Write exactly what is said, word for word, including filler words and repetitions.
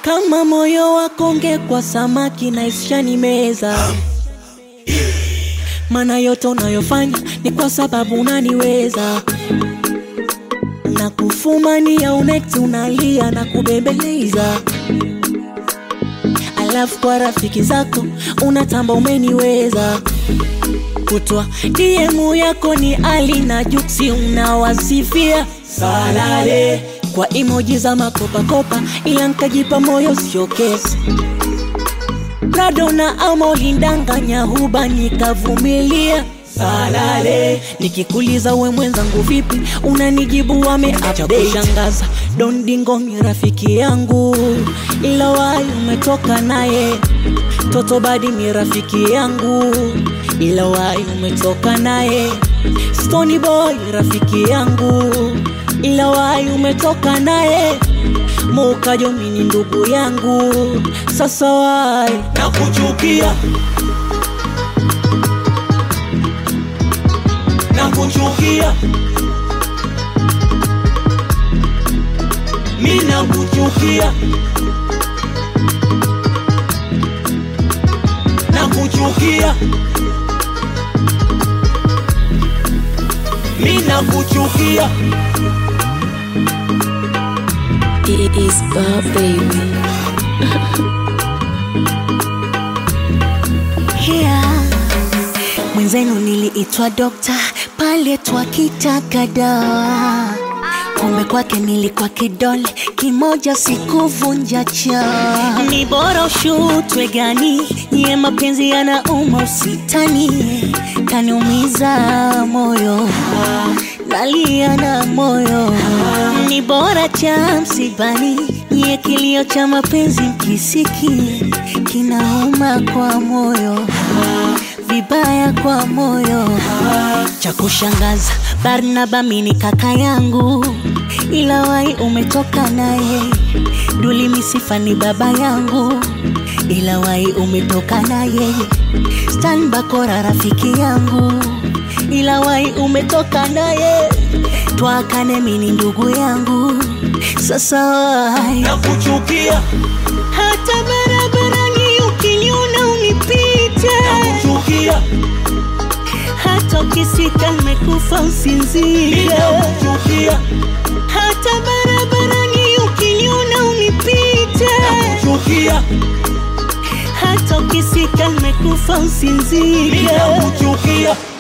Kama moyo wako ungekuwa samaki na isishani meza, maana yote unayofanya ni kwa sababu unaniweza. Na kufumania unekti unalia na kubembeleza, alafu kwa rafiki zako unatamba umeniweza. Kutwa D M yako ni Ali na Juksi unawasifia salale kwa emoji za makopa kopa, ila nkajipa moyo sio kesi. Prado na amo lindanganya huba nikavumilia salale. Nikikuliza we mwenzangu vipi, unanijibu wame-update. Kushangaza Don Dingo ni rafiki yangu, ila wai umetoka naye. Toto Badi ni rafiki yangu, ila wai umetoka naye. Stony Boy rafiki yangu, ila wai umetoka naye. Mukajo mini ndugu yangu, sasa wai nakuchukia, nakuchukia, mimi nakuchukia, nakuchukia, mimi nakuchukia. It is Bob baby. Yeah. Mwenzenu niliitwa dokta pale twakitaka dawa, kumbe kwake nilikuwa kidole kimoja sikuvunja cha. Ni bora ushutwe gani, nye mapenzi yanauma usitani. Kaniumiza moyo, nalia na moyo. Ni bora cha msibani, nye kilio cha mapenzi mkisiki. Kinauma kwa moyo, vibaya kwa moyo. Cha kushangaza Barnaba mini kaka yangu, ila wai umetoka naye. Duli Misifa ni baba yangu, ila wai umetoka naye. Stan Bakora rafiki yangu, ila wai umetoka naye. Twakane mini ndugu yangu, sasa wai Nakuchukia, hata barabarani ukiniona unipite. nakuchukia, Hata ukisika nimekufa usinzike. nakuchukia, Hata barabarani ukiniona unipite. nakuchukia, Hata ukisika nimekufa usinzike. nakuchukia.